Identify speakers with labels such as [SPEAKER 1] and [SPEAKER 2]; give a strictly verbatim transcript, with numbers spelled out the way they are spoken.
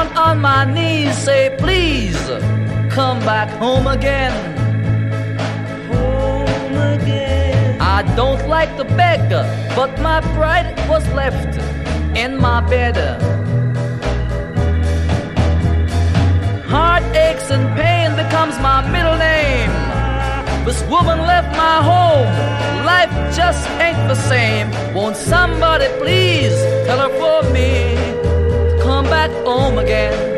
[SPEAKER 1] on my knees, say please, come back home again. Home again. I don't like to beg, but my pride was left in my bed. Heartaches and pain becomes my middle name. This woman left my home, life just ain't the same. Won't somebody please tell her for me to come back home again?